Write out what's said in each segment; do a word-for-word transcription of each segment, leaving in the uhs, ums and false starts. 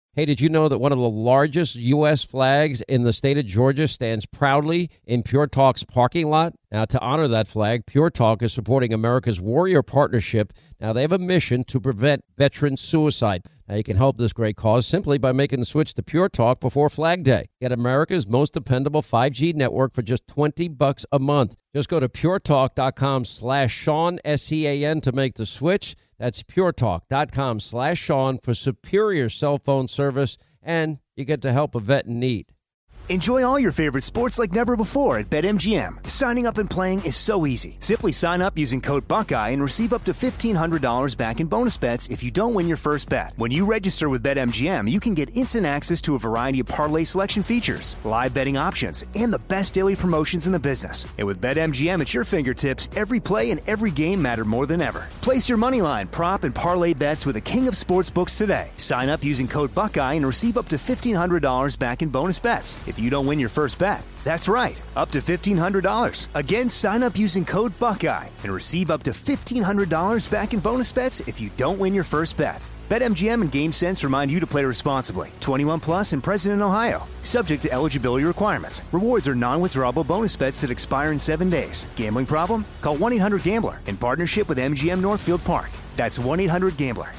Hey, did you know that one of the largest U S flags in the state of Georgia stands proudly in Pure Talk's parking lot? Now, to honor that flag, Pure Talk is supporting America's Warrior Partnership. Now, they have a mission to prevent veteran suicide. Now, you can help this great cause simply by making the switch to Pure Talk before Flag Day. Get America's most dependable five G network for just twenty bucks a month. Just go to puretalk.com slash Sean, S E A N, to make the switch. That's puretalk.com slash Sean for superior cell phone service, and you get to help a vet in need. Enjoy all your favorite sports like never before at BetMGM. Signing up and playing is so easy. Simply sign up using code Buckeye and receive up to fifteen hundred dollars back in bonus bets if you don't win your first bet. When you register with BetMGM, you can get instant access to a variety of parlay selection features, live betting options, and the best daily promotions in the business. And with BetMGM at your fingertips, every play and every game matter more than ever. Place your moneyline, prop, and parlay bets with the king of sportsbooks today. Sign up using code Buckeye and receive up to fifteen hundred dollars back in bonus bets if you don't win your first bet. That's right, up to fifteen hundred dollars. Again, sign up using code Buckeye and receive up to fifteen hundred dollars back in bonus bets if you don't win your first bet. BetMGM and GameSense remind you to play responsibly. twenty-one plus and present in Ohio. Subject to eligibility requirements. Rewards are non-withdrawable bonus bets that expire in seven days. Gambling problem? Call one eight hundred gambler in partnership with M G M Northfield Park. That's one eight hundred gambler.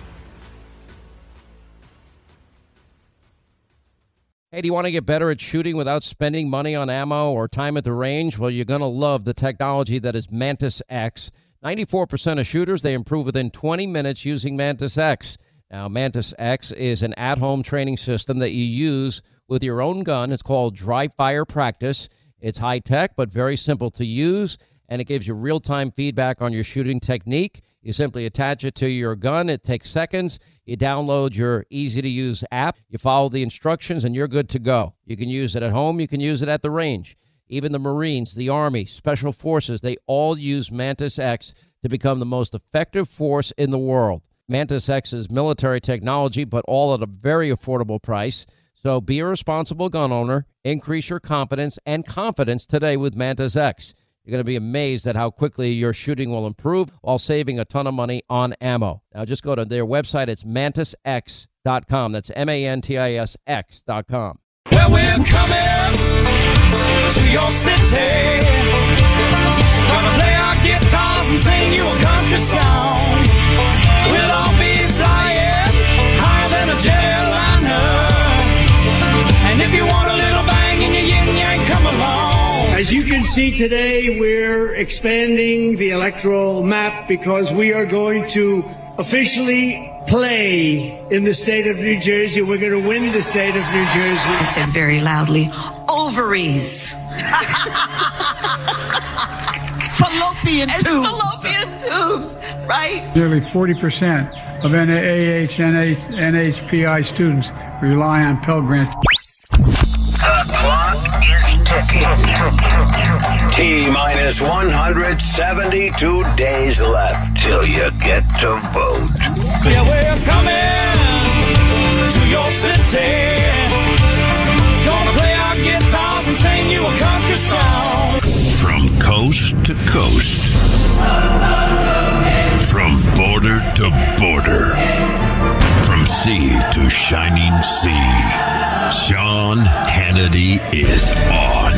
Hey, do you want to get better at shooting without spending money on ammo or time at the range? Well, you're going to love the technology that is Mantis X. ninety-four percent of shooters, they improve within twenty minutes using Mantis X. Now, Mantis X is an at-home training system that you use with your own gun. It's called Dry Fire Practice. It's high-tech but very simple to use, and it gives you real-time feedback on your shooting technique. You simply attach it to your gun. It takes seconds. You download your easy-to-use app. You follow the instructions, and you're good to go. You can use it at home. You can use it at the range. Even the Marines, the Army, Special Forces, they all use Mantis X to become the most effective force in the world. Mantis X is military technology, but all at a very affordable price. So be a responsible gun owner. Increase your competence and confidence today with Mantis X. You're going to be amazed at how quickly your shooting will improve while saving a ton of money on ammo. Now, just go to their website. It's mantis x dot com. That's M A N T I S X dot com. Well, we're coming to your city. Gonna play our guitars and sing you a country song. We'll all be flying higher than a jetliner. And if you want a little bang in your yin-yang, come along. As you can see today, we're expanding the electoral map because we are going to officially play in the state of New Jersey. We're going to win the state of New Jersey. I said very loudly, ovaries. Fallopian tubes. And fallopian tubes, right? Nearly forty percent of N A H N H P I students rely on Pell Grants. The clock is ticking. T-minus one hundred seventy-two days left till you get to vote. Yeah, we're coming to your city. Gonna play our guitars and sing you a country song. From coast to coast. From border to border. From sea to shining sea. Sean Hannity is on.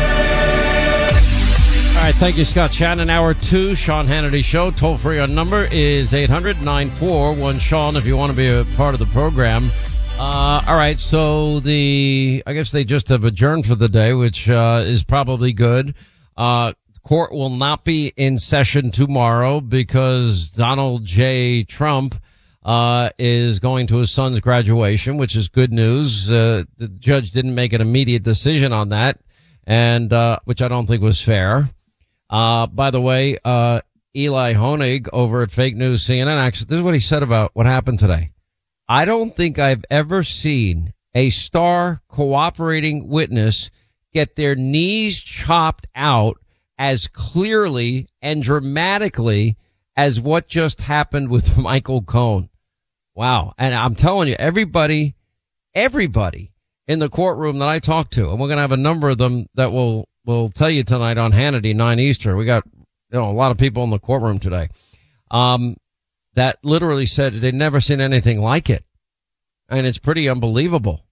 All right, thank you, Scott Shannon. Hour two, Sean Hannity Show. Toll-free on number is eight hundred, nine four one, Sean if you want to be a part of the program. Uh, all right, so the, I guess they just have adjourned for the day, which uh, is probably good. Uh, court will not be in session tomorrow because Donald J. Trump uh, is going to his son's graduation, which is good news. Uh, the judge didn't make an immediate decision on that, and uh, which I don't think was fair. Uh, by the way, uh, Eli Honig over at Fake News C N N, actually, this is what he said about what happened today. I don't think I've ever seen a star cooperating witness get their knees chopped out as clearly and dramatically as what just happened with Michael Cohen. Wow. And I'm telling you, everybody, everybody in the courtroom that I talked to, and we're going to have a number of them that will, will tell you tonight on Hannity, nine Eastern. We got, you know, a lot of people in the courtroom today. Um, that literally said they'd never seen anything like it. and it's pretty unbelievable.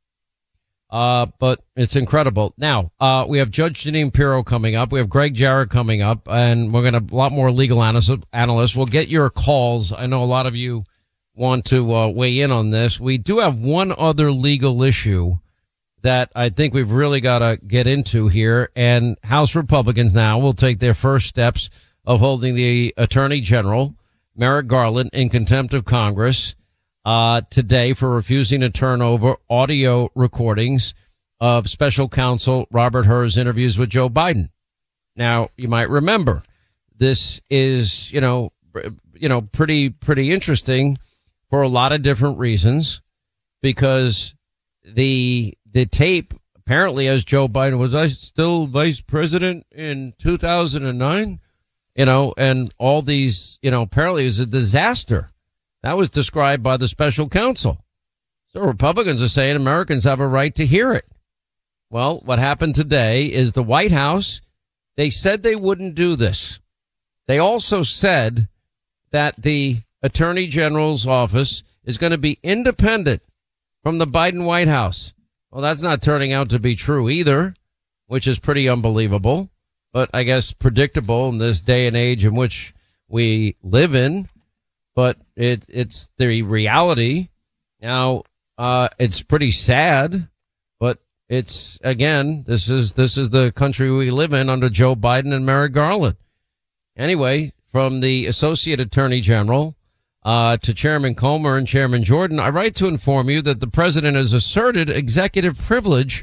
Uh, but it's incredible. Now, uh, we have Judge Jeanine Pirro coming up. We have Greg Jarrett coming up, and we're going to a lot more legal analysts. We'll get your calls. I know a lot of you want to uh, weigh in on this. We do have one other legal issue that I think we've really got to get into here, and House Republicans now will take their first steps of holding the Attorney General, Merrick Garland, in contempt of Congress uh today for refusing to turn over audio recordings of Special Counsel Robert Hur's interviews with Joe Biden. Now, you might remember this is, you know, you know, pretty, pretty interesting for a lot of different reasons, because the, the tape apparently, as Joe Biden, was I still vice president in two thousand nine? You know, and all these, you know, apparently it was a disaster. That was described by the special counsel. So Republicans are saying Americans have a right to hear it. Well, what happened today is the White House, they said they wouldn't do this. They also said that the Attorney General's office is going to be independent from the Biden White House. Well, that's not turning out to be true either, which is pretty unbelievable, but I guess predictable in this day and age in which we live in. But it, it's the reality. Now, uh, it's pretty sad, but it's, again, this is, this is the country we live in under Joe Biden and Merrick Garland. Anyway, from the Associate Attorney General, uh, to Chairman Comer and Chairman Jordan, I write to inform you that the president has asserted executive privilege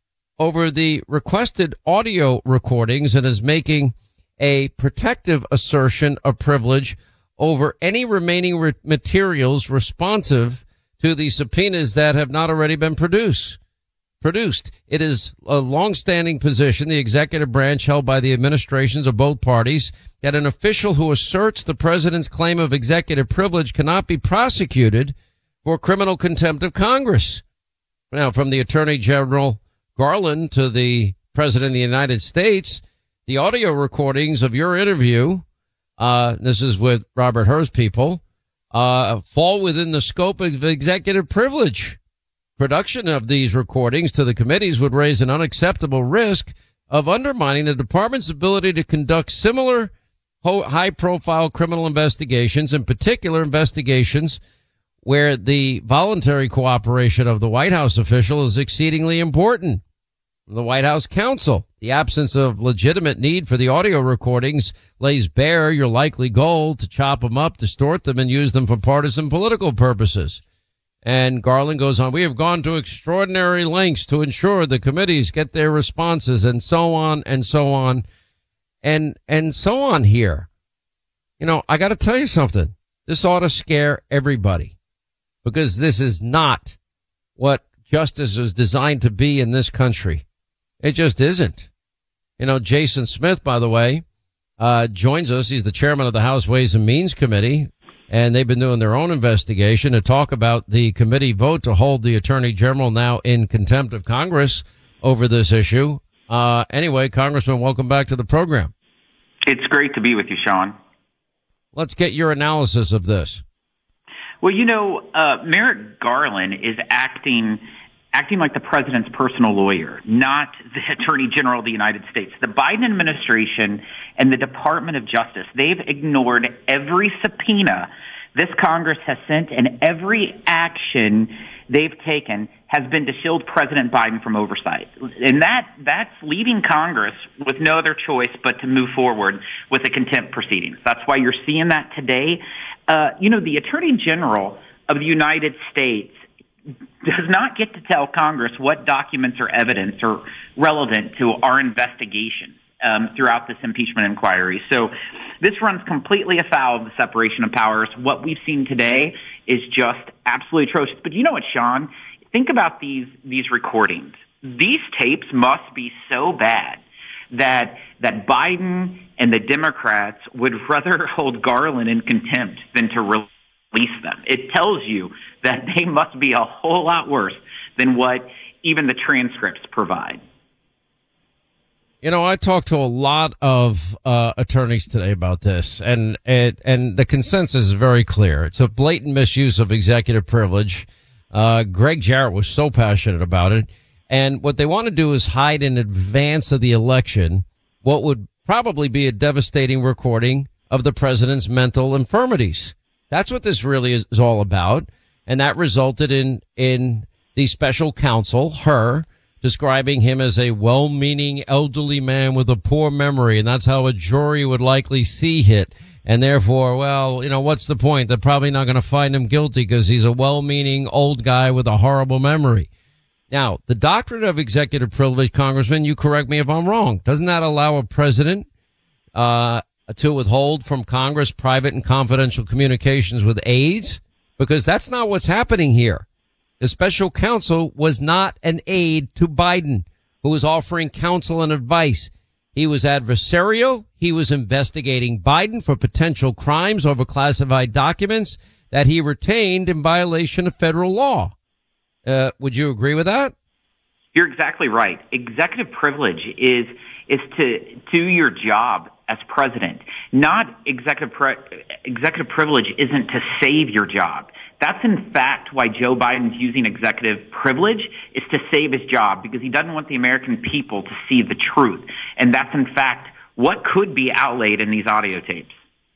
over the requested audio recordings and is making a protective assertion of privilege over any remaining re- materials responsive to the subpoenas that have not already been produced. Produced. It is a long-standing position, the executive branch held by the administrations of both parties, that an official who asserts the president's claim of executive privilege cannot be prosecuted for criminal contempt of Congress. Now, from the Attorney General Garland to the President of the United States, the audio recordings of your interview, Uh, this is with Robert Hur's people, uh, fall within the scope of executive privilege. Production of these recordings to the committees would raise an unacceptable risk of undermining the department's ability to conduct similar ho- high-profile criminal investigations, in particular investigations where the voluntary cooperation of the White House official is exceedingly important. The White House counsel, the absence of legitimate need for the audio recordings lays bare your likely goal to chop them up, distort them, and use them for partisan political purposes. And Garland goes on, we have gone to extraordinary lengths to ensure the committees get their responses, and so on and so on and and so on here. You know, I got to tell you something. This ought to scare everybody, because this is not what justice is designed to be in this country. It just isn't. You know, Jason Smith, by the way, uh, joins us. He's the chairman of the House Ways and Means Committee, and they've been doing their own investigation to talk about the committee vote to hold the Attorney General now in contempt of Congress over this issue. Uh, anyway, Congressman, welcome back to the program. It's great to be with you, Sean. Let's get your analysis of this. Well, you know, uh, Merrick Garland is acting acting like the president's personal lawyer, not the Attorney General of the United States. The Biden administration and the Department of Justice, they've ignored every subpoena this Congress has sent, and every action they've taken has been to shield President Biden from oversight. And that that's leaving Congress with no other choice but to move forward with the contempt proceedings. That's why you're seeing that today. Uh, you know, the Attorney General of the United States does not get to tell Congress what documents or evidence are relevant to our investigation um, throughout this impeachment inquiry. So this runs completely afoul of the separation of powers. What we've seen today is just absolutely atrocious. But you know what, Sean? Think about these these recordings. These tapes must be so bad that that Biden and the Democrats would rather hold Garland in contempt than to release them. It tells you that they must be a whole lot worse than what even the transcripts provide. You know, I talked to a lot of uh, attorneys today about this, and, and and the consensus is very clear. It's a blatant misuse of executive privilege. Uh, Greg Jarrett was so passionate about it. And what they want to do is hide in advance of the election what would probably be a devastating recording of the president's mental infirmities. That's what this really is, is all about. And that resulted in, in the special counsel, her, describing him as a well-meaning elderly man with a poor memory. And that's how a jury would likely see it. And therefore, well, you know, what's the point? They're probably not going to find him guilty because he's a well-meaning old guy with a horrible memory. Now, the doctrine of executive privilege, Congressman, you correct me if I'm wrong. Doesn't that allow a president uh to withhold from Congress private and confidential communications with aides? Because that's not what's happening here. The special counsel was not an aide to Biden who was offering counsel and advice. He was adversarial. He was investigating Biden for potential crimes over classified documents that he retained in violation of federal law. Uh, would you agree with that? You're exactly right. Executive privilege is is to do your job as president. Not executive pre- executive privilege isn't to save your job. That's in fact why Joe Biden's using executive privilege, is to save his job, because he doesn't want the American people to see the truth. And that's in fact what could be outlaid in these audio tapes.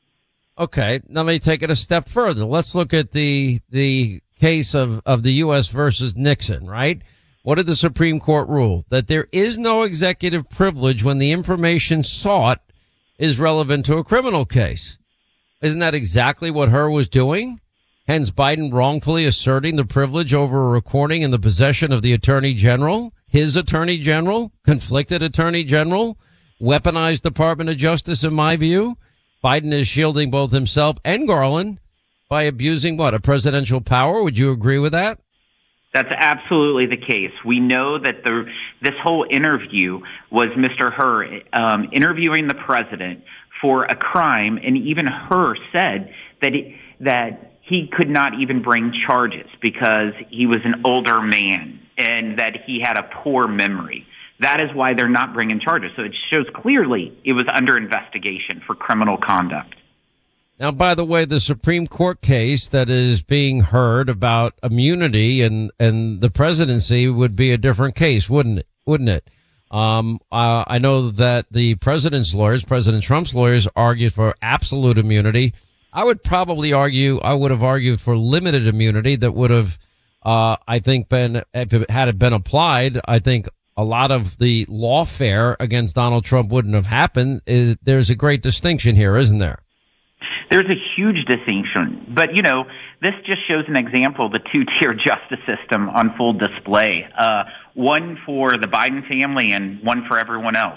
Okay, let me take it a step further. Let's look at the the case of, of the U S versus Nixon, right? What did the Supreme Court rule? That there is no executive privilege when the information sought is relevant to a criminal case. Isn't that exactly what Hur was doing? Hence Biden wrongfully asserting the privilege over a recording in the possession of the Attorney General, his Attorney General, conflicted Attorney General, weaponized Department of Justice, in my view. Biden is shielding both himself and Garland by abusing what? A presidential power? Would you agree with that? That's absolutely the case. We know that the this whole interview was Mister Hur um, interviewing the president for a crime, and even Hur said that it, that he could not even bring charges because he was an older man and that he had a poor memory. That is why they're not bringing charges. So it shows clearly it was under investigation for criminal conduct. Now, by the way, the Supreme Court case that is being heard about immunity and, and the presidency would be a different case, wouldn't it? Wouldn't it? Um, uh, I know that the president's lawyers, President Trump's lawyers, argued for absolute immunity. I would probably argue, I would have argued for limited immunity that would have, uh, I think been, if it had it been applied, I think a lot of the lawfare against Donald Trump wouldn't have happened. Is, there's a great distinction here, isn't there? There's a huge distinction. But, you know, this just shows an example of the two-tier justice system on full display. Uh, one for the Biden family and one for everyone else.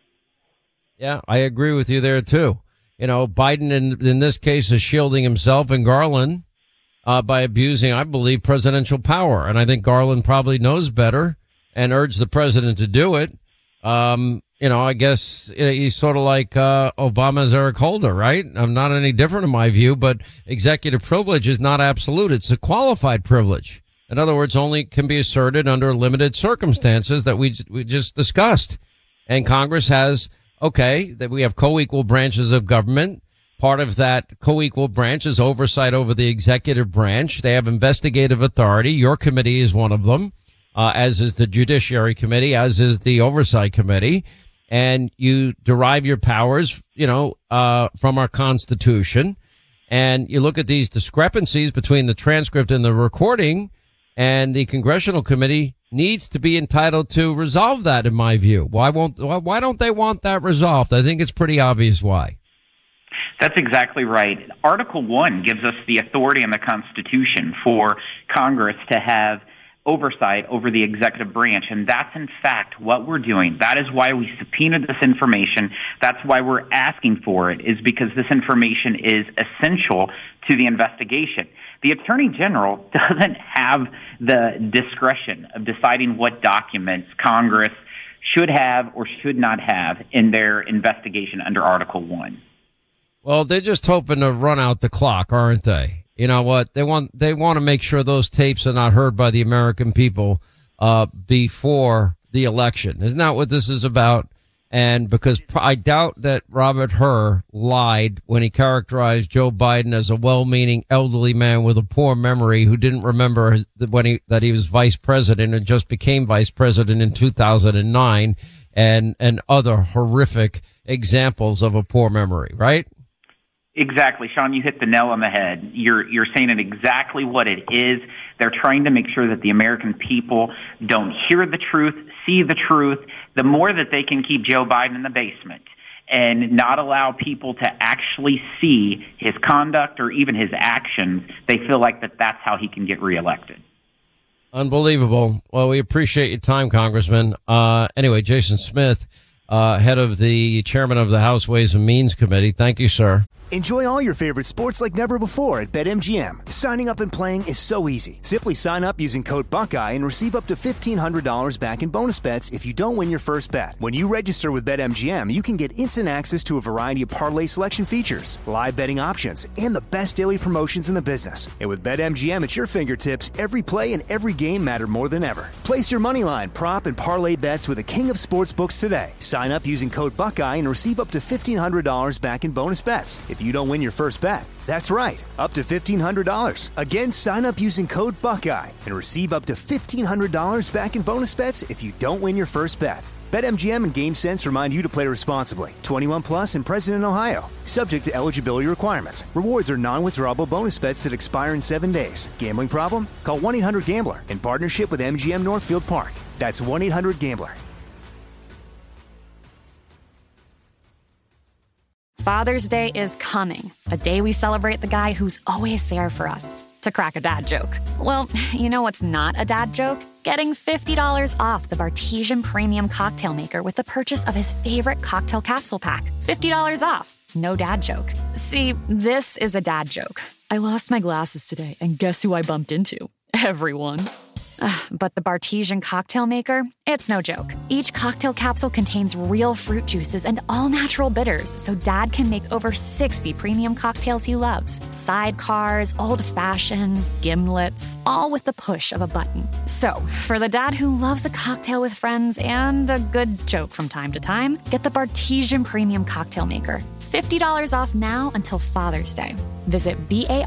Yeah, I agree with you there, too. You know, Biden, in, in this case, is shielding himself and Garland uh, by abusing, I believe, presidential power. And I think Garland probably knows better and urged the president to do it. Um, you know, I guess he's sort of like uh, Obama's Eric Holder, right? I'm not any different in my view, but executive privilege is not absolute. It's a qualified privilege. In other words, only can be asserted under limited circumstances that we we just discussed. And Congress has, okay, that we have co-equal branches of government. Part of that co-equal branch is oversight over the executive branch. They have investigative authority. Your committee is one of them, uh, as is the Judiciary Committee, as is the Oversight Committee. And you derive your powers, you know, uh, from our Constitution. And you look at these discrepancies between the transcript and the recording, and the Congressional Committee needs to be entitled to resolve that, in my view. Why won't, why don't they want that resolved? I think it's pretty obvious why. That's exactly right. Article one gives us the authority in the Constitution for Congress to have oversight over the executive branch, and that's in fact what we're doing. That is why we subpoenaed this information. That's why we're asking for it, is because this information is essential to the investigation. The Attorney General doesn't have the discretion of deciding what documents Congress should have or should not have in their investigation under Article one. Well, they're just hoping to run out the clock, aren't they? You know what? They want, they want to make sure those tapes are not heard by the American people, uh, before the election. Isn't that what this is about? And because I doubt that Robert Hur lied when he characterized Joe Biden as a well-meaning elderly man with a poor memory who didn't remember his, when he, that he was vice president and just became vice president in two thousand nine, and, and other horrific examples of a poor memory, right? Exactly, Sean, you hit the nail on the head. You're you're saying it exactly what it is. They're trying to make sure that the American people don't hear the truth, see the truth. The more that they can keep Joe Biden in the basement and not allow people to actually see his conduct or even his actions, they feel like that that's how he can get reelected. Unbelievable. Well, we appreciate your time, Congressman. Uh, anyway, Jason Smith, uh, head of the chairman of the House Ways and Means Committee. Thank you, sir. Enjoy all your favorite sports like never before at BetMGM. Signing up and playing is so easy. Simply sign up using code Buckeye and receive up to fifteen hundred dollars back in bonus bets if you don't win your first bet. When you register with BetMGM, you can get instant access to a variety of parlay selection features, live betting options, and the best daily promotions in the business. And with BetMGM at your fingertips, every play and every game matter more than ever. Place your moneyline, prop, and parlay bets with the king of sportsbooks today. Sign up using code Buckeye and receive up to fifteen hundred dollars back in bonus bets if you don't win your first bet. That's right, up to fifteen hundred dollars. Again, sign up using code Buckeye and receive up to fifteen hundred dollars back in bonus bets if you don't win your first bet. BetMGM and GameSense remind you to play responsibly. twenty-one plus and present in Ohio. Subject to eligibility requirements. Rewards are non-withdrawable bonus bets that expire in seven days. Gambling problem? Call one eight hundred gambler in partnership with M G M Northfield Park. That's one eight hundred gambler. Father's Day is coming, a day we celebrate the guy who's always there for us. To crack a dad joke. Well, you know what's not a dad joke? Getting fifty dollars off the Bartesian Premium Cocktail Maker with the purchase of his favorite cocktail capsule pack. fifty dollars off. No dad joke. See, this is a dad joke. I lost my glasses today, and guess who I bumped into? Everyone. But the Bartesian Cocktail Maker, it's no joke. Each cocktail capsule contains real fruit juices and all-natural bitters, so Dad can make over sixty premium cocktails he loves. Sidecars, old fashions, gimlets, all with the push of a button. So, for the dad who loves a cocktail with friends and a good joke from time to time, get the Bartesian Premium Cocktail Maker. fifty dollars off now until Father's Day. Visit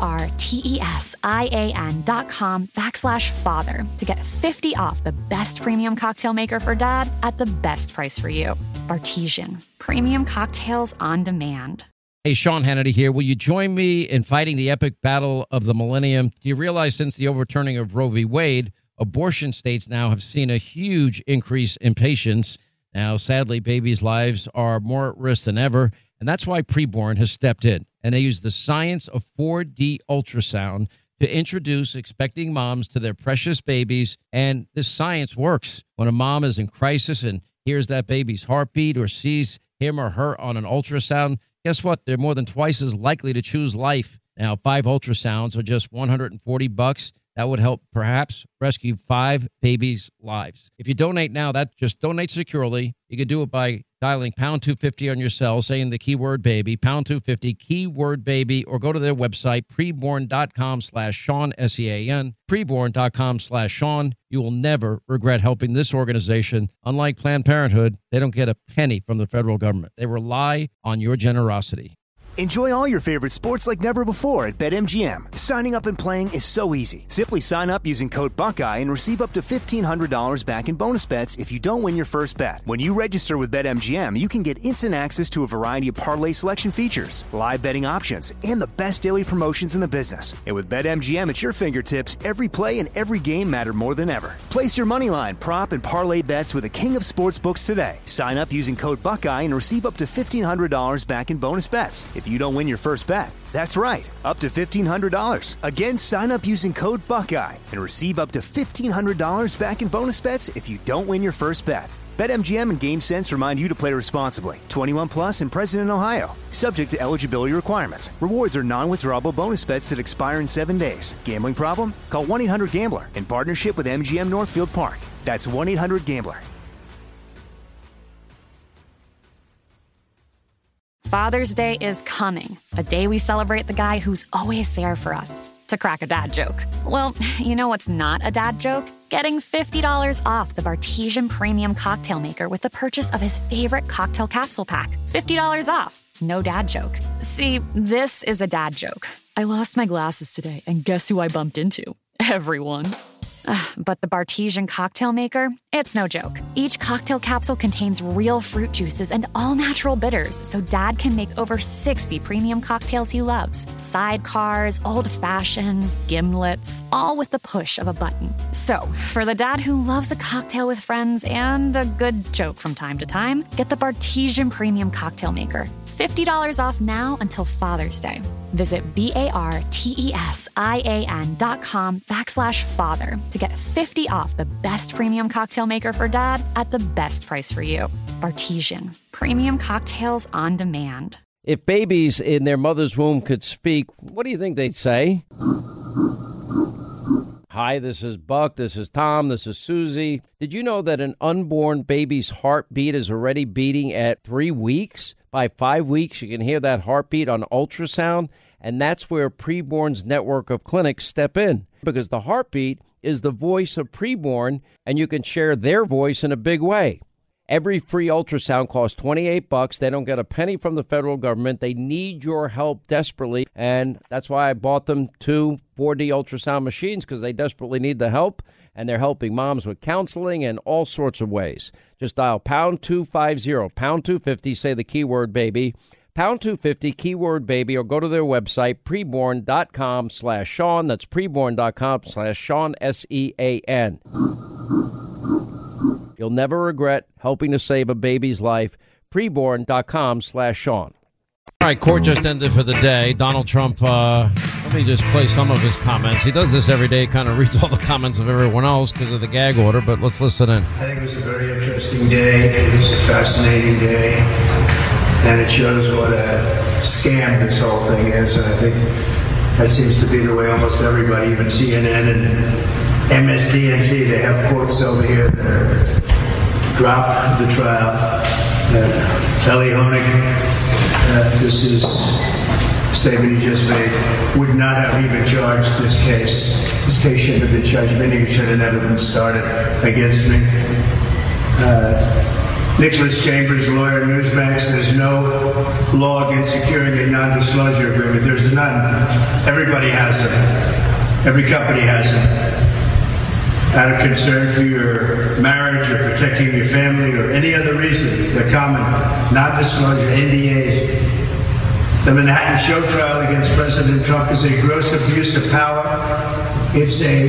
B-A-R-T-E-S-I-A-N dot com backslash father to get fifty off the best premium cocktail maker for dad at the best price for you. Bartesian. Premium cocktails on demand. Hey, Sean Hannity here. Will you join me in fighting the epic battle of the millennium? Do you realize since the overturning of Roe v. Wade, abortion states now have seen a huge increase in patients? Now, sadly, babies' lives are more at risk than ever, and that's why Preborn has stepped in. And they use the science of four D ultrasound to introduce expecting moms to their precious babies. And this science works. When a mom is in crisis and hears that baby's heartbeat or sees him or her on an ultrasound, guess what? They're more than twice as likely to choose life. Now, five ultrasounds are just one hundred forty bucks. That would help perhaps rescue five babies' lives. If you donate now, that just donate securely. You can do it by dialing pound two fifty on your cell, saying the keyword baby, pound two fifty, keyword baby, or go to their website, preborn.com slash Sean, S E A N, preborn.com slash Sean. You will never regret helping this organization. Unlike Planned Parenthood, they don't get a penny from the federal government. They rely on your generosity. Enjoy all your favorite sports like never before at BetMGM. Signing up and playing is so easy. Simply sign up using code Buckeye and receive up to fifteen hundred dollars back in bonus bets if you don't win your first bet. When you register with BetMGM, you can get instant access to a variety of parlay selection features, live betting options, and the best daily promotions in the business. And with BetMGM at your fingertips, every play and every game matter more than ever. Place your moneyline, prop, and parlay bets with the king of sportsbooks today. Sign up using code Buckeye and receive up to fifteen hundred dollars back in bonus bets if you don't win your first bet. That's right, up to fifteen hundred dollars. Again, sign up using code Buckeye and receive up to fifteen hundred dollars back in bonus bets if you don't win your first bet. BetMGM and GameSense remind you to play responsibly. twenty-one plus and present in Ohio. Subject to eligibility requirements. Rewards are non-withdrawable bonus bets that expire in seven days. Gambling problem? Call one eight hundred gambler in partnership with M G M Northfield Park. That's one eight hundred gambler. Father's Day is coming, a day we celebrate the guy who's always there for us. to crack a dad joke. Well, you know what's not a dad joke? Getting fifty dollars off the Bartesian Premium Cocktail Maker with the purchase of his favorite cocktail capsule pack. fifty dollars off. No dad joke. See, this is a dad joke. I lost my glasses today, and guess who I bumped into? Everyone. Ugh, but the Bartesian Cocktail Maker, it's no joke. Each cocktail capsule contains real fruit juices and all-natural bitters, so Dad can make over sixty premium cocktails he loves. Sidecars, old fashions, gimlets, all with the push of a button. So, for the dad who loves a cocktail with friends and a good joke from time to time, get the Bartesian Premium Cocktail Maker. fifty dollars off now until Father's Day. Visit B-A-R-T-E-S-I-A-N dot com backslash father to get fifty off the best premium cocktail maker for dad at the best price for you. Bartesian. Premium cocktails on demand. If babies in their mother's womb could speak, what do you think they'd say? Hi, this is Buck, this is Tom, this is Susie. Did you know that an unborn baby's heartbeat is already beating at three weeks? By five weeks, you can hear that heartbeat on ultrasound, and that's where Preborn's network of clinics step in, because the heartbeat is the voice of preborn, and you can share their voice in a big way. Every free ultrasound costs twenty-eight bucks. They don't get a penny from the federal government. They need your help desperately, and that's why I bought them two four D ultrasound machines, because they desperately need the help, and they're helping moms with counseling and all sorts of ways. Just dial pound two fifty, pound two fifty, say the keyword baby, pound two fifty, keyword baby, or go to their website, preborn.com slash Sean. That's preborn.com slash Sean, S E A N. You'll never regret helping to save a baby's life. Preborn.com slash Sean. All right, court just ended for the day. Donald Trump, uh, let me just play some of his comments. He does this every day, kind of reads all the comments of everyone else because of the gag order, but let's listen in. I think it was a very interesting day. It was a fascinating day, and it shows what a scam this whole thing is. And I think that seems to be the way almost everybody, even C N N and M S D N C, they have quotes over here that are drop the trial. Uh, Ellie Honig, uh, this is a statement he just made, would not have even charged this case. This case shouldn't have been charged, meaning it should have never been started against me. Uh, Nicholas Chambers, lawyer, Newsmax, there's no law against securing a non-disclosure agreement. There's none. Everybody has them. Every company has them. Out of concern for your marriage or protecting your family or any other reason, they're common. Non-disclosure, N D As. The Manhattan show trial against President Trump is a gross abuse of power. It's a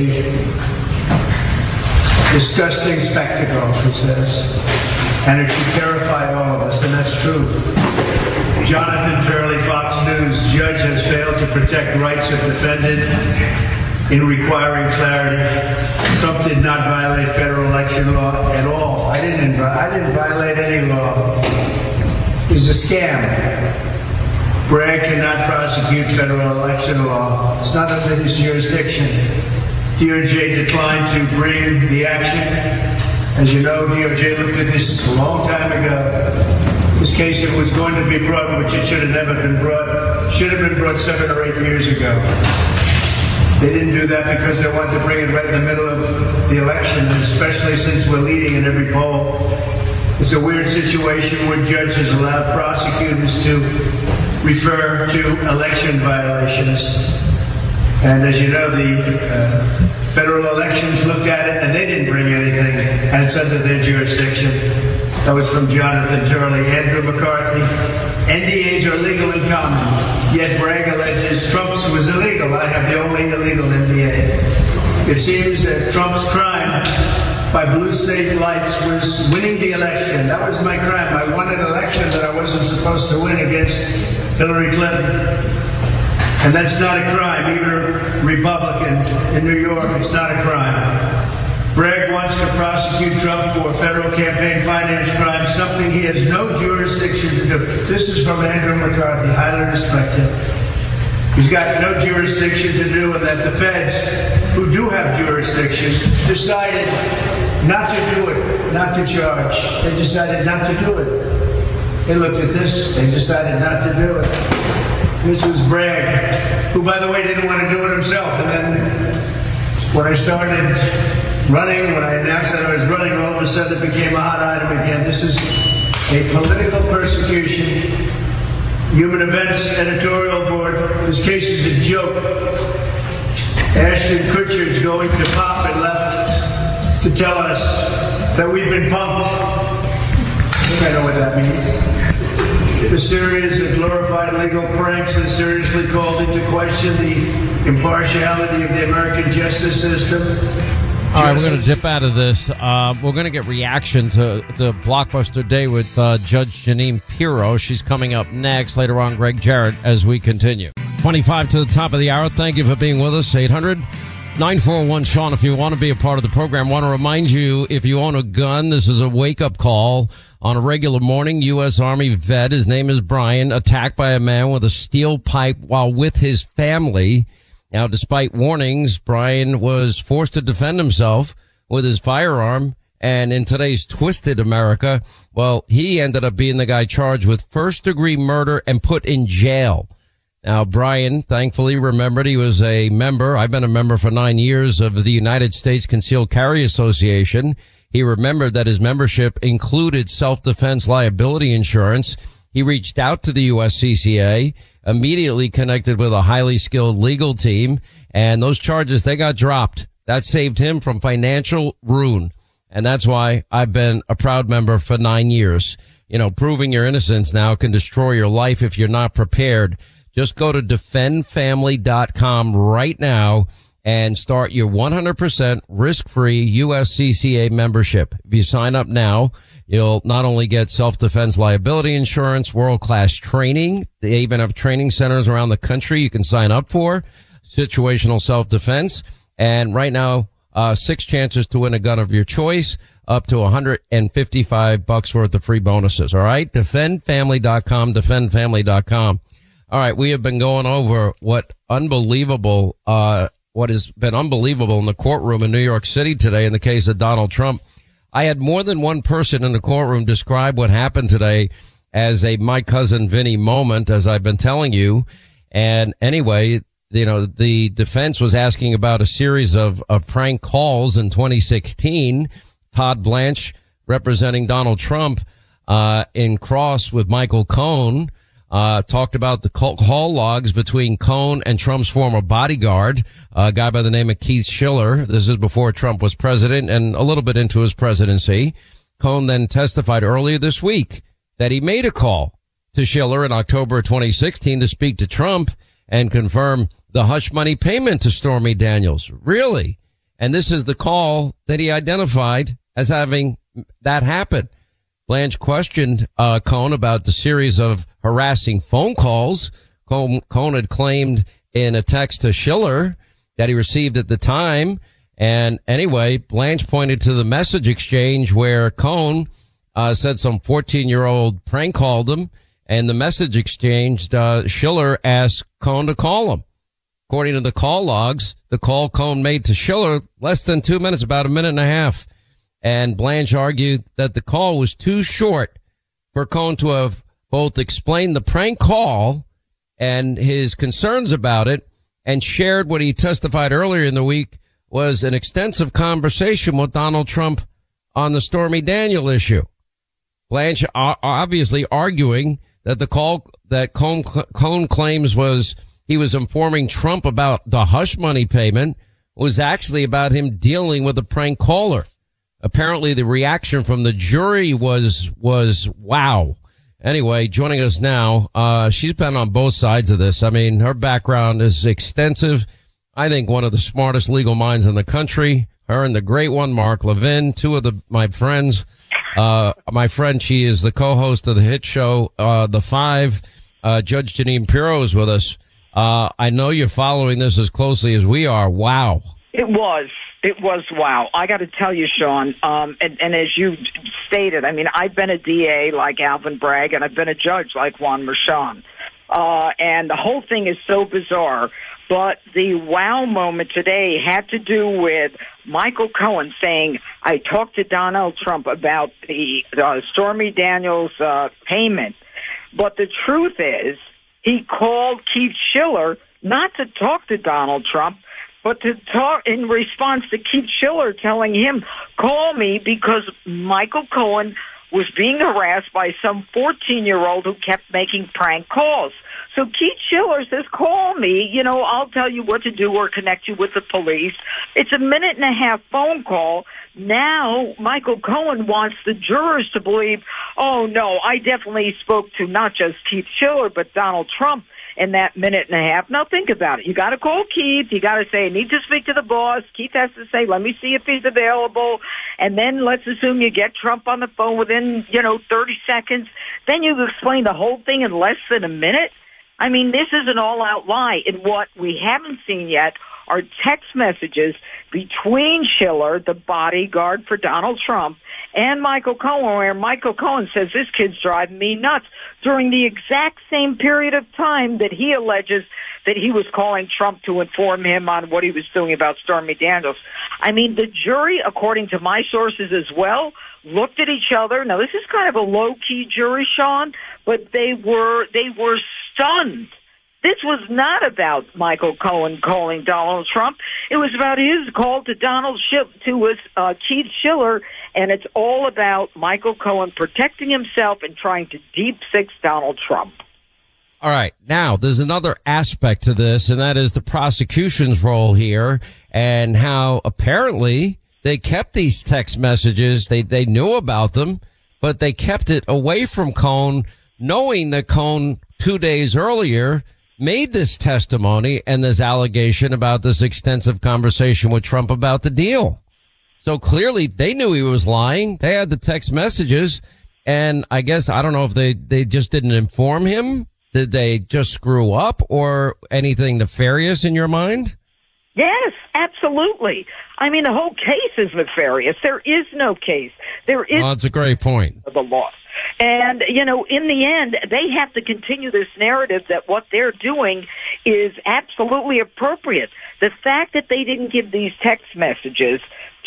disgusting spectacle, he says. And it should terrify all of us, and that's true. Jonathan Turley, Fox News, judge has failed to protect rights of defendant in requiring clarity. Trump did not violate federal election law at all. I didn't, invi- I didn't violate any law. It's a scam. Bragg cannot prosecute federal election law. It's not under his jurisdiction. D O J declined to bring the action. As you know, D O J looked at this a long time ago. This case, if it was going to be brought, which it should have never been brought, should have been brought seven or eight years ago. They didn't do that because they wanted to bring it right in the middle of the election, and especially since we're leading in every poll. It's a weird situation where judges allow prosecutors to refer to election violations. And as you know, the uh, federal elections looked at it, and they didn't bring anything, and it's under their jurisdiction. That was from Jonathan Turley. Andrew McCarthy. N D As are legal in common, yet Bragg alleges Trump's was illegal. I have the only illegal N D A. It seems that Trump's crime by blue state lights was winning the election. That was my crime. I won an election that I wasn't supposed to win against Hillary Clinton. And that's not a crime. Even a Republican in New York, it's not a crime. Bragg wants to prosecute Trump for federal campaign finance crimes, something he has no jurisdiction to do. This is from Andrew McCarthy, highly respected. He's got no jurisdiction to do, and that the feds, who do have jurisdiction, decided not to do it, not to charge. They decided not to do it. They looked at this, they decided not to do it. This was Bragg, who, by the way, didn't want to do it himself. And then when I started running, when I announced that I was running, all of a sudden it became a hot item again. This is a political persecution. Human Events editorial board. This case is a joke. Ashton Kutcher's going to pop and left to tell us that we've been pumped. I think I know what that means. The series of glorified legal pranks has seriously called into question the impartiality of the American justice system. All right, we're going to dip out of this. Uh, we're going to get reaction to the Blockbuster Day with uh, Judge Jeanine Pirro. She's coming up next. Later on, Greg Jarrett as we continue. twenty-five to the top of the hour. Thank you for being with us. eight hundred nine four one Sean. If you want to be a part of the program, want to remind you, if you own a gun, this is a wake-up call. On a regular morning, U S Army vet, his name is Brian, attacked by a man with a steel pipe while with his family. Now, despite warnings, Brian was forced to defend himself with his firearm. And in today's twisted America, well, he ended up being the guy charged with first-degree murder and put in jail. Now, Brian, thankfully, remembered he was a member. I've been a member for nine years of the United States Concealed Carry Association. He remembered that his membership included self-defense liability insurance. He reached out to the U S C C A, immediately connected with a highly skilled legal team, and those charges, they got dropped. That saved him from financial ruin. And that's why I've been a proud member for nine years. You know, proving your innocence now can destroy your life if you're not prepared. Just go to defend family dot com right now and start your one hundred percent risk-free U S C C A membership. If you sign up now, you'll not only get self-defense liability insurance, world-class training. They even have training centers around the country you can sign up for, situational self-defense. And right now, uh, six chances to win a gun of your choice, up to one hundred fifty-five bucks worth of free bonuses. All right. defend family dot com, defend family dot com. All right. We have been going over what unbelievable, uh, what has been unbelievable in the courtroom in New York City today in the case of Donald Trump. I had more than one person in the courtroom describe what happened today as a my cousin Vinny moment, as I've been telling you. And anyway, you know, the defense was asking about a series of, of prank calls in twenty sixteen. Todd Blanche, representing Donald Trump, uh, in cross with Michael Cohen, uh, talked about the call, call logs between Cohen and Trump's former bodyguard, a guy by the name of Keith Schiller. This is before Trump was president and a little bit into his presidency. Cohen then testified earlier this week that he made a call to Schiller in October of twenty sixteen to speak to Trump and confirm the hush money payment to Stormy Daniels. Really? And this is the call that he identified as having that happen. Blanche questioned uh, Cohen about the series of harassing phone calls Cohen, Cohen had claimed in a text to Schiller that he received at the time. And anyway, Blanche pointed to the message exchange where Cohen uh, said some fourteen-year-old prank called him, and the message exchange, uh, Schiller asked Cohen to call him. According to the call logs, the call Cohen made to Schiller less than two minutes, about a minute and a half. And Blanche argued that the call was too short for Cohen to have both explained the prank call and his concerns about it, and shared what he testified earlier in the week was an extensive conversation with Donald Trump on the Stormy Daniels issue. Blanche obviously arguing that the call that Cohen, Cohen claims was he was informing Trump about the hush money payment was actually about him dealing with a prank caller. Apparently the reaction from the jury was, was wow. Anyway, joining us now, uh, she's been on both sides of this. I mean, her background is extensive. I think one of the smartest legal minds in the country. Her and the great one, Mark Levin, two of the, my friends. Uh, my friend, she is the co-host of the hit show, uh, The Five. Uh, Judge Jeanine Pirro is with us. Uh, I know you're following this as closely as we are. Wow. It was. It was wow. I got to tell you, Sean, um, and, and as you stated, I mean, I've been a D A like Alvin Bragg, and I've been a judge like Juan Merchan. Uh, and the whole thing is so bizarre. But the wow moment today had to do with Michael Cohen saying, I talked to Donald Trump about the uh, Stormy Daniels uh, payment. But the truth is, he called Keith Schiller not to talk to Donald Trump, but to talk in response to Keith Schiller telling him, call me because Michael Cohen was being harassed by some fourteen-year-old who kept making prank calls. So Keith Schiller says, call me, you know, I'll tell you what to do or connect you with the police. It's a minute and a half phone call. Now Michael Cohen wants the jurors to believe, oh, no, I definitely spoke to not just Keith Schiller, but Donald Trump in that minute and a half. Now think about it. You got to call Keith. You got to say, I need to speak to the boss. Keith has to say, let me see if he's available. And then let's assume you get Trump on the phone within, you know, thirty seconds. Then you explain the whole thing in less than a minute. I mean, this is an all-out lie. And what we haven't seen yet are text messages between Schiller, the bodyguard for Donald Trump, and Michael Cohen, where Michael Cohen says, this kid's driving me nuts, during the exact same period of time that he alleges that he was calling Trump to inform him on what he was doing about Stormy Daniels. I mean, the jury, according to my sources as well, looked at each other. Now, this is kind of a low-key jury, Sean, but they were they were stunned. This was not about Michael Cohen calling Donald Trump. It was about his call to Donald Sch- to uh, Keith Schiller, and it's all about Michael Cohen protecting himself and trying to deep six Donald Trump. All right. Now, there's another aspect to this, and that is the prosecution's role here and how apparently they kept these text messages. They, they knew about them, but they kept it away from Cohen, knowing that Cohen two days earlier made this testimony and this allegation about this extensive conversation with Trump about the deal. So clearly they knew he was lying. They had the text messages, and I guess, I don't know if they, they just didn't inform him. Did they just screw up or anything nefarious in your mind? Yes, absolutely. I mean, the whole case is nefarious. There is no case. There is. Oh, that's a great point. The law. And, you know, in the end, they have to continue this narrative that what they're doing is absolutely appropriate. The fact that they didn't give these text messages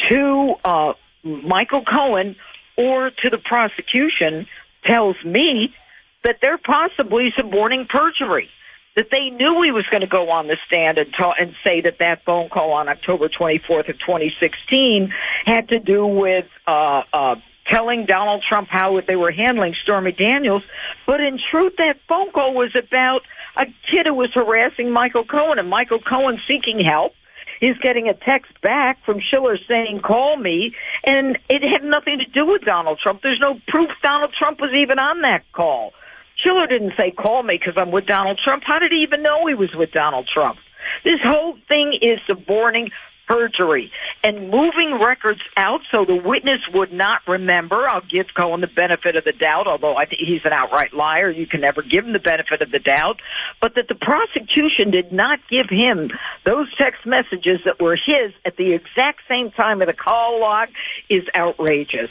to uh, Michael Cohen or to the prosecution tells me that they're possibly suborning perjury, that they knew he was going to go on the stand and, ta- and say that that phone call on October twenty-fourth of twenty sixteen had to do with uh, uh, telling Donald Trump how they were handling Stormy Daniels. But in truth, that phone call was about a kid who was harassing Michael Cohen, and Michael Cohen seeking help. He's getting a text back from Schiller saying, call me, and it had nothing to do with Donald Trump. There's no proof Donald Trump was even on that call. Schiller didn't say, call me because I'm with Donald Trump. How did he even know he was with Donald Trump? This whole thing is suborning perjury and moving records out so the witness would not remember. I'll give Cohen the benefit of the doubt, although I think he's an outright liar. You can never give him the benefit of the doubt. But that the prosecution did not give him those text messages that were his at the exact same time of the call log is outrageous.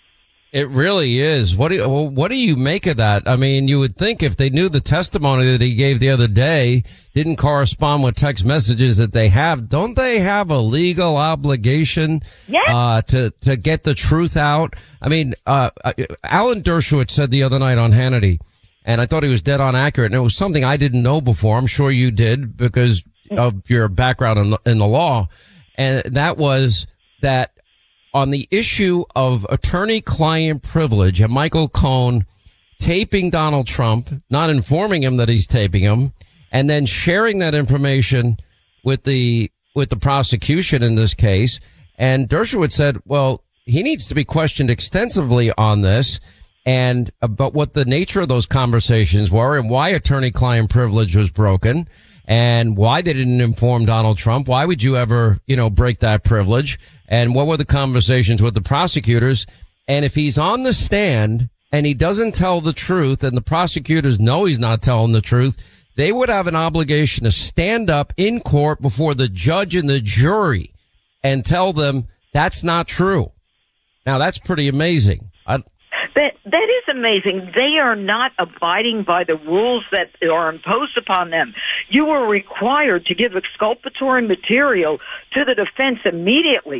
It really is. What do you, what do you make of that? I mean, you would think if they knew the testimony that he gave the other day didn't correspond with text messages that they have, don't they have a legal obligation yes. uh, to to get the truth out? I mean, uh, Alan Dershowitz said the other night on Hannity, and I thought he was dead on accurate, and it was something I didn't know before. I'm sure you did because of your background in the, in the law, and that was that on the issue of attorney-client privilege and Michael Cohen taping Donald Trump, not informing him that he's taping him, and then sharing that information with the with the prosecution in this case. And Dershowitz said, well, he needs to be questioned extensively on this and about what the nature of those conversations were and why attorney-client privilege was broken. And why they didn't inform Donald Trump. Why would you ever, you know, break that privilege? And what were the conversations with the prosecutors? And if he's on the stand and he doesn't tell the truth and the prosecutors know he's not telling the truth, they would have an obligation to stand up in court before the judge and the jury and tell them that's not true. Now, that's pretty amazing. I, That that is amazing. They are not abiding by the rules that are imposed upon them. You are required to give exculpatory material to the defense immediately.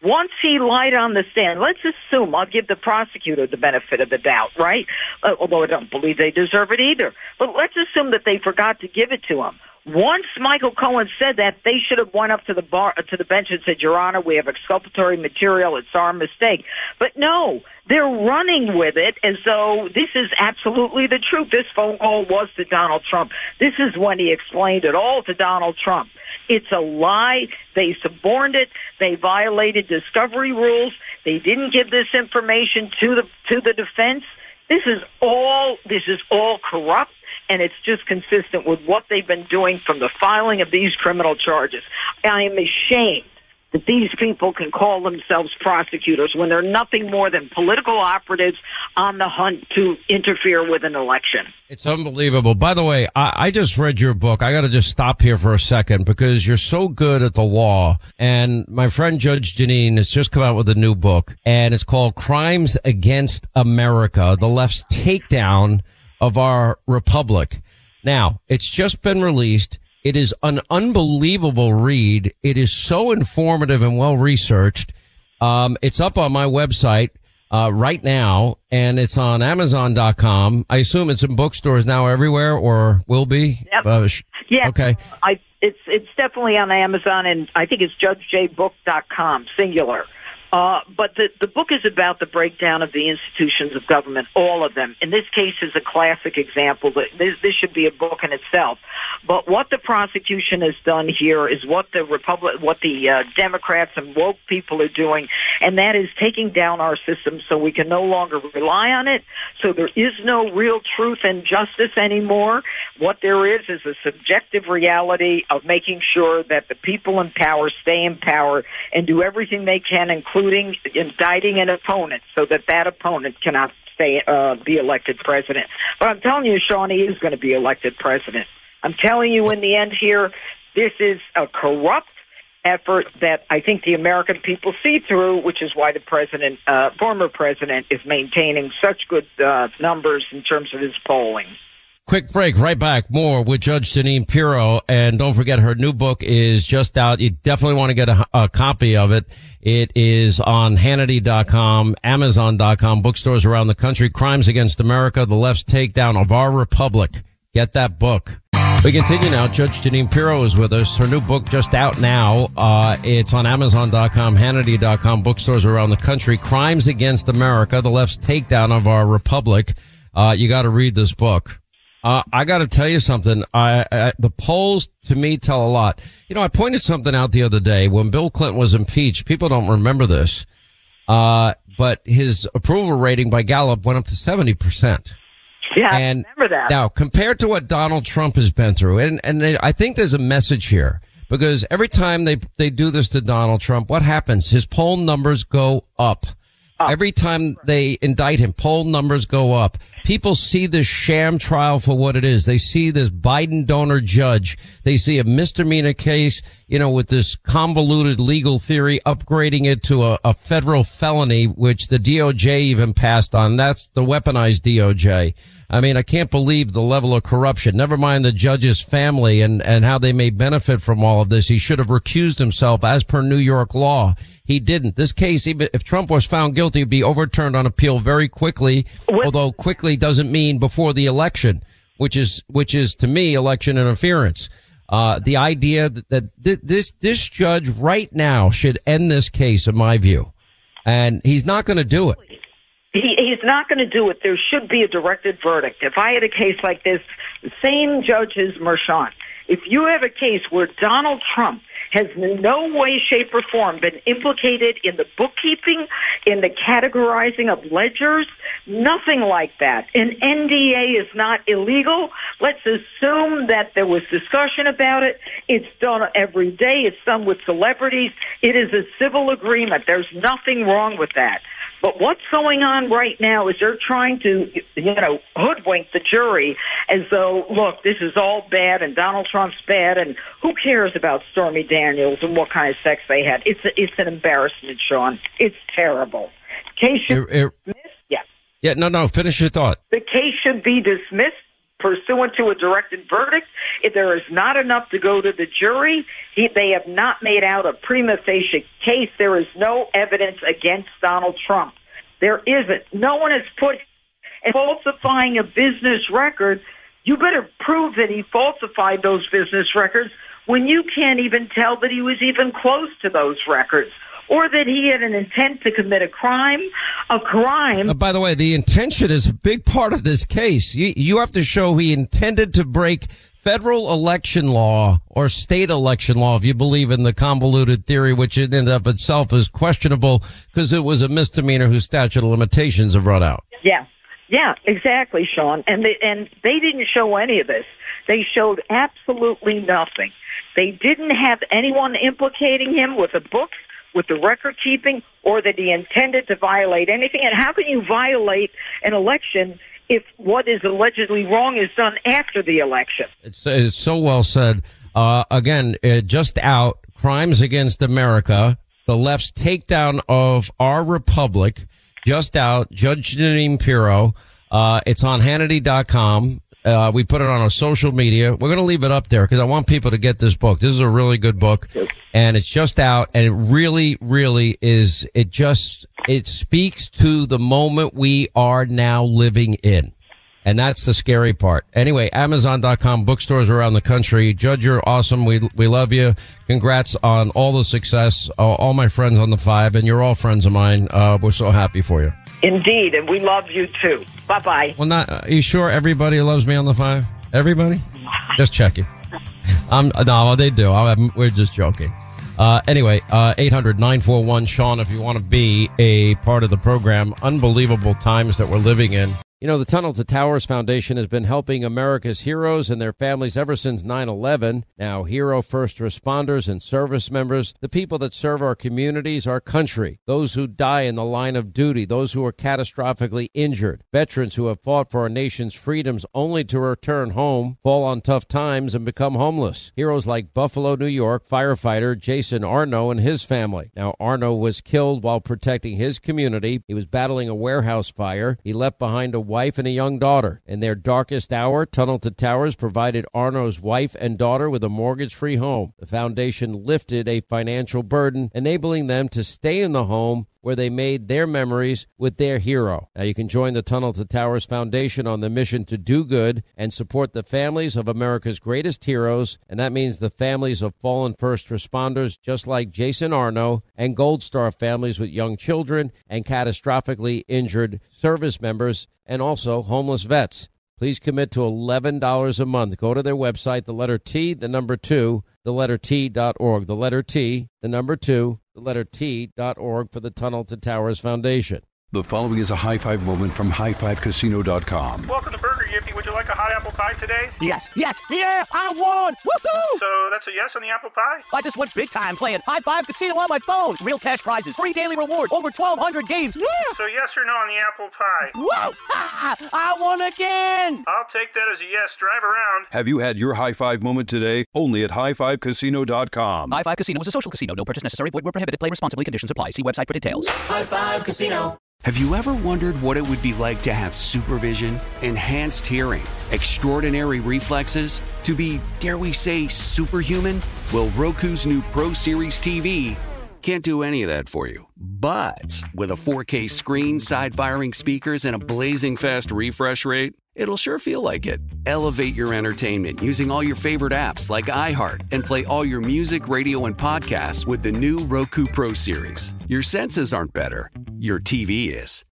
Once he lied on the stand, let's assume, I'll give the prosecutor the benefit of the doubt, right? Uh, although I don't believe they deserve it either. But let's assume that they forgot to give it to him. Once Michael Cohen said that, they should have went up to the bar, to the bench and said, Your Honor, we have exculpatory material. It's our mistake. But no, they're running with it as though this is absolutely the truth. This phone call was to Donald Trump. This is when he explained it all to Donald Trump. It's a lie. They suborned it. They violated discovery rules. They didn't give this information to the to the defense. This is all this is all corrupt, and it's just consistent with what they've been doing from the filing of these criminal charges. I am ashamed that these people can call themselves prosecutors when they're nothing more than political operatives on the hunt to interfere with an election. It's unbelievable. By the way, I, I just read your book. I got to just stop here for a second because you're so good at the law. And my friend Judge Jeanine has just come out with a new book, and it's called Crimes Against America, the Left's Takedown of Our Republic. Now, it's just been released. It is an unbelievable read. It is so informative and well researched. Um, it's up on my website uh, right now, and it's on Amazon dot com. I assume it's in bookstores now everywhere, or will be. Yep. Uh, sh- yeah. Okay. I, it's it's definitely on Amazon, and I think it's judge j book dot com, singular. Uh, but the, the book is about the breakdown of the institutions of government, all of them. In this case is a classic example. That this, this should be a book in itself. But what the prosecution has done here is what the Republic, what the uh, Democrats and woke people are doing, and that is taking down our system so we can no longer rely on it. So there is no real truth and justice anymore. What there is is a subjective reality of making sure that the people in power stay in power and do everything they can, including indicting an opponent so that that opponent cannot stay, uh, be elected president. But I'm telling you, Sean, he is going to be elected president. I'm telling you in the end here, this is a corrupt effort that I think the American people see through, which is why the president, uh, former president, is maintaining such good uh, numbers in terms of his polling. Quick break, right back. More with Judge Jeanine Pirro. And don't forget, her new book is just out. You definitely want to get a, a copy of it. It is on Hannity dot com, Amazon dot com, bookstores around the country. Crimes Against America, the Left's Takedown of Our Republic. Get that book. We continue now. Judge Jeanine Pirro is with us. Her new book just out now. Uh, it's on Amazon dot com, Hannity dot com, bookstores around the country. Crimes Against America, the Left's Takedown of Our Republic. Uh, you got to read this book. Uh, I got to tell you something. I, I, the polls to me tell a lot. You know, I pointed something out the other day when Bill Clinton was impeached. People don't remember this. Uh, but his approval rating by Gallup went up to seventy percent. Yeah, and I remember that. Now, compared to what Donald Trump has been through, and, and I think there's a message here because every time they, they do this to Donald Trump, what happens? His poll numbers go up. Up. Every time they indict him, poll numbers go up. People see this sham trial for what it is. They see this Biden donor judge. They see a misdemeanor case, you know, with this convoluted legal theory, upgrading it to a, a federal felony, which the D O J even passed on. That's the weaponized D O J. I mean, I can't believe the level of corruption. Never mind the judge's family and, and how they may benefit from all of this. He should have recused himself as per New York law. He didn't. This case, even if Trump was found guilty, would be overturned on appeal very quickly, although quickly doesn't mean before the election, which is, which is to me election interference. Uh, the idea that, that th- this, this judge right now should end this case, in my view. And he's not going to do it. He, he's not going to do it. There should be a directed verdict. If I had a case like this, the same judge as Merchan, if you have a case where Donald Trump has in no way, shape, or form been implicated in the bookkeeping, in the categorizing of ledgers, nothing like that. An N D A is not illegal. Let's assume that there was discussion about it. It's done every day. It's done with celebrities. It is a civil agreement. There's nothing wrong with that. But what's going on right now is they're trying to, you know, hoodwink the jury as though, look, this is all bad and Donald Trump's bad and who cares about Stormy Daniels and what kind of sex they had. It's a, it's an embarrassment, Sean. It's terrible. Case should it, it, be dismissed. Yeah. Yeah, no, no, finish your thought. The case should be dismissed pursuant to a directed verdict. If there is not enough to go to the jury, he, they have not made out a prima facie case. There is no evidence against Donald Trump. There isn't. No one has put, and falsifying a business record, you better prove that he falsified those business records when you can't even tell that he was even close to those records, or that he had an intent to commit a crime, a crime. Uh, by the way, the intention is a big part of this case. You, you have to show he intended to break federal election law or state election law, if you believe in the convoluted theory, which in and of itself is questionable because it was a misdemeanor whose statute of limitations have run out. Yeah, yeah, exactly, Sean. And they, and they didn't show any of this. They showed absolutely nothing. They didn't have anyone implicating him with a book, with the record keeping, or that he intended to violate anything. And how can you violate an election if what is allegedly wrong is done after the election? It's, it's so well said. Uh, again, uh, just out, Crimes Against America, the left's takedown of our republic, just out, Judge Jeanine Pirro. Uh, it's on Hannity dot com. Uh, we put it on our social media. We're going to leave it up there because I want people to get this book. This is a really good book, and it's just out, and it really, really is, it just, it speaks to the moment we are now living in. And that's the scary part. Anyway, Amazon dot com, bookstores around the country. Judge, you're awesome. We we love you. Congrats on all the success. Uh, all my friends on the Five, and you're all friends of mine. Uh, we're so happy for you. Indeed, and we love you too. Bye-bye. Well, not, are you sure everybody loves me on the Five? Everybody? Just checking. Um, no, they do. I'm, we're just joking. Uh, anyway, uh, eight hundred nine four one Sean, if you want to be a part of the program. Unbelievable times that we're living in. You know, the Tunnel to Towers Foundation has been helping America's heroes and their families ever since nine eleven. Now, hero first responders and service members, the people that serve our communities, our country, those who die in the line of duty, those who are catastrophically injured, veterans who have fought for our nation's freedoms only to return home, fall on tough times, and become homeless. Heroes like Buffalo, New York firefighter Jason Arno and his family. Now, Arno was killed while protecting his community. He was battling a warehouse fire. He left behind a wife and a young daughter. In their darkest hour, Tunnel to Towers provided Arno's wife and daughter with a mortgage-free home. The foundation lifted a financial burden, enabling them to stay in the home where they made their memories with their hero. Now you can join the Tunnel to Towers Foundation on the mission to do good and support the families of America's greatest heroes, and that means the families of fallen first responders just like Jason Arno, and Gold Star families with young children and catastrophically injured service members, and also homeless vets. Please commit to eleven dollars a month. Go to their website, the letter T, the number two, the letter T dot org. The letter T, the number two, the letter T dot org for the Tunnel to Towers Foundation. The following is a high five moment from high five casino dot com. Welcome to Burger Yippee. Would you like a hot apple pie today? Yes, yes, yeah, I won! Woohoo! So that's a yes on the apple pie? I just went big time playing High Five Casino on my phone. Real cash prizes, free daily rewards, over twelve hundred games. Yeah. So yes or no on the apple pie? Whoa! I won again! I'll take that as a yes. Drive around. Have you had your high five moment today? Only at high five casino dot com. High Five Casino is a social casino. No purchase necessary. Void where prohibited. Play responsibly. Conditions apply. See website for details. High Five Casino. Have you ever wondered what it would be like to have supervision, enhanced hearing, extraordinary reflexes, to be, dare we say, superhuman? Well, Roku's new Pro Series T V can't do any of that for you. But with a four K screen, side-firing speakers, and a blazing fast refresh rate, it'll sure feel like it. Elevate your entertainment using all your favorite apps like iHeart and play all your music, radio, and podcasts with the new Roku Pro Series. Your senses aren't better. Your T V is.